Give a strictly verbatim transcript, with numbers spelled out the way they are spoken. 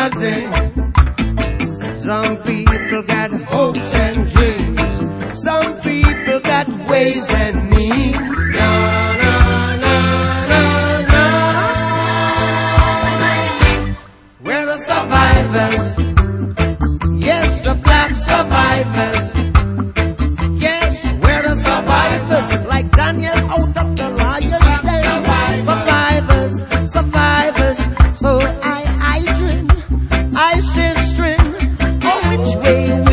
nothing. Some people got hopes and dreams. Some people got ways and means. No, no, no, no, no. We're the survivors. Yes, the black survivors. Yes, we're the survivors. Like Daniel out of the lion's den. Survivors, survivors. So I, I dream, I say string. Oh, which way